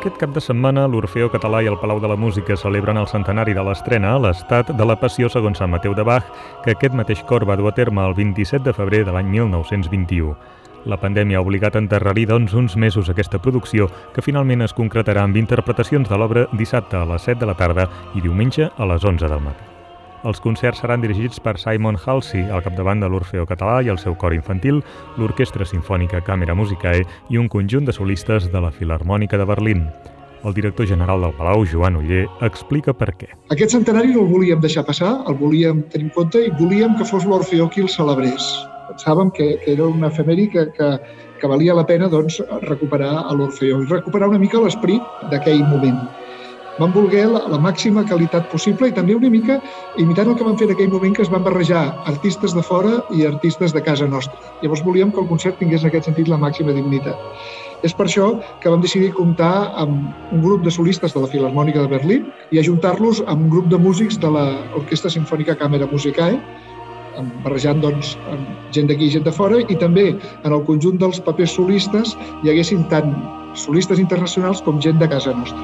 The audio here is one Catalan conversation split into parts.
Aquest cap de setmana, l'Orfeó Català i el Palau de la Música celebren el centenari de l'estrena a l'Estat de la Passió segons Sant Mateu de Bach, que aquest mateix cor va dur a terme el 27 de febrer de l'any 1921. La pandèmia ha obligat a endarrerir, doncs, uns mesos aquesta producció, que finalment es concretarà amb interpretacions de l'obra dissabte a les 7 de la tarda i diumenge a les 11 del matí. Els concerts seran dirigits per Simon Halsey, al capdavant de l'Orfeó Català i el seu cor infantil, l'Orquestra Simfònica Camera Musicae i un conjunt de solistes de la Filharmònica de Berlín. El director general del Palau, Joan Oller, explica per què. Aquest centenari no el volíem deixar passar, el volíem tenir en compte i volíem que fos l'Orfeó qui el celebrés. Pensàvem que era una efemèride que valia la pena recuperar a l'Orfeó i recuperar una mica l'esperit d'aquell moment. Vam voler la màxima qualitat possible i també una mica imitant el que vam fer en aquell moment, que es van barrejar artistes de fora i artistes de casa nostra. Llavors volíem que el concert tingués en aquest sentit la màxima dignitat. És per això que vam decidir comptar amb un grup de solistes de la Filharmònica de Berlín i ajuntar-los amb un grup de músics de l'Orquestra Simfònica Camera Musicae, barrejant amb gent d'aquí i gent de fora, i també en el conjunt dels papers solistes hi haguessin tant solistes internacionals com gent de casa nostra.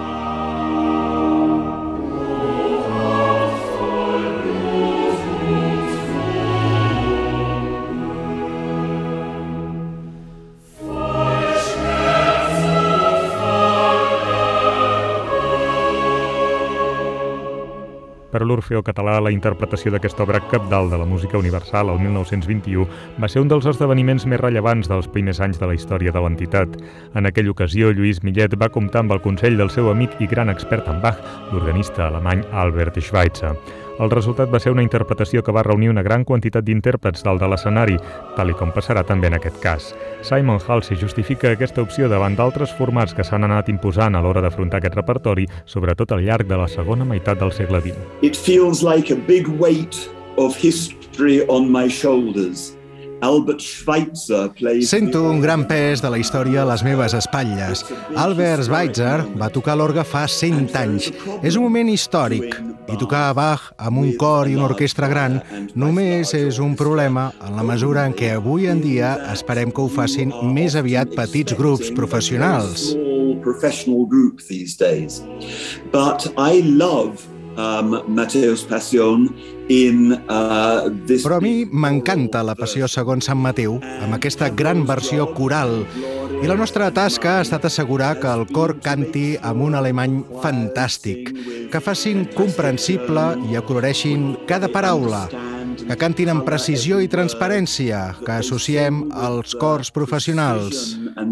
Per a l'Orfeó Català, la interpretació d'aquesta obra cabdal de la música universal el 1921 va ser un dels esdeveniments més rellevants dels primers anys de la història de l'entitat. En aquella ocasió, Lluís Millet va comptar amb el consell del seu amic i gran expert en Bach, l'organista alemany Albert Schweitzer. El resultat va ser una interpretació que va reunir una gran quantitat d'intèrprets dalt de l'escenari, tal com passarà també en aquest cas. Simon Halsey justifica aquesta opció davant d'altres formats que s'han anat imposant a l'hora d'afrontar aquest repertori, sobretot al llarg de la segona meitat del segle XX. It feels like a big weight of history on my shoulders. Albert Schweitzer plays... Sento un gran pes de la història a les meves espatlles. Albert Schweitzer va tocar l'orgue fa 100 anys. És un moment històric. I tocar Bach amb un cor i una orquestra gran només és un problema en la mesura en què avui en dia esperem que ho facin més aviat petits grups professionals. Professional group these days. But I love Matteo's Passion Però a mi m'encanta la Passió segons Sant Mateu, amb aquesta gran versió coral. I la nostra tasca ha estat assegurar que el cor canti amb un alemany fantàstic, que facin comprensible i acoloreixin cada paraula, que cantin amb precisió i transparència, que associem als cors professionals.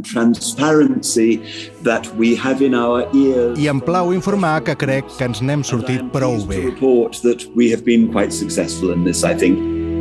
I em plau informar que crec que ens n'hem sortit prou bé. Successful in this, I think.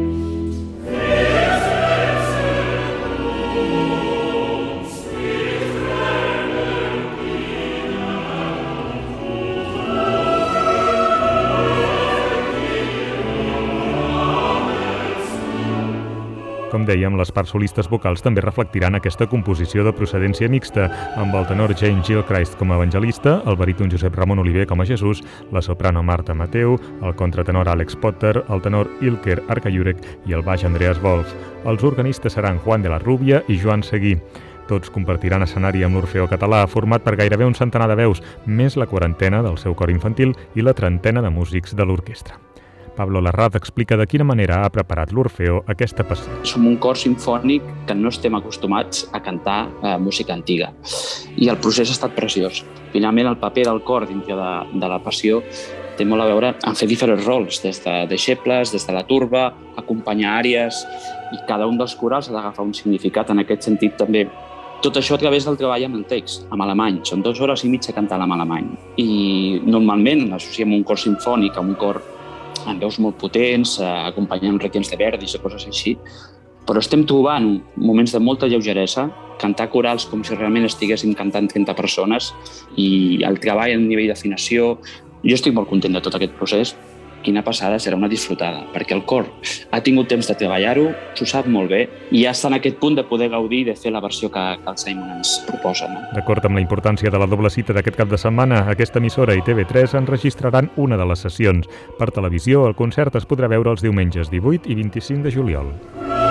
Com dèiem, les parts solistes vocals també reflectiran aquesta composició de procedència mixta, amb el tenor James Gilchrist com a evangelista, el baríton Josep Ramon Oliver com a Jesús, la soprano Marta Mateu, el contratenor Alex Potter, el tenor Ilker Arkajurek i el baix Andreas Wolf. Els organistes seran Juan de la Rubia i Joan Seguí. Tots compartiran escenari amb l'Orfeó Català, format per gairebé un centenar de veus, més la quarantena del seu cor infantil i la trentena de músics de l'orquestra. Pablo Larraz explica de quina manera ha preparat l'Orfeó aquesta passió. Som un cor simfònic que no estem acostumats a cantar música antiga i el procés ha estat preciós. Finalment, el paper del cor dintre de la passió té molt a veure en fer diferents rols, des de deixebles, des de la turba, acompanyar àries, i cada un dels corals ha d'agafar un significat. En aquest sentit, també tot això a través del treball amb el text, amb alemany. Són 2 hores i mitja cantant en alemany. I normalment l'associem un cor simfònic, amb un cor amb veus molt potents, acompanyant requiems de Verdis o coses així, però estem trobant moments de molta lleugeresa, cantar corals com si realment estiguéssim cantant 30 persones i el treball a nivell d'afinació. Jo estic molt content de tot aquest procés. Quina passada, serà una disfrutada, perquè el cor ha tingut temps de treballar-ho, s'ho sap molt bé, i ja està en aquest punt de poder gaudir i de fer la versió que el Simon ens proposa. D'acord amb la importància de la doble cita d'aquest cap de setmana, aquesta emissora i TV3 enregistraran una de les sessions. Per televisió, el concert es podrà veure els diumenges 18 i 25 de juliol.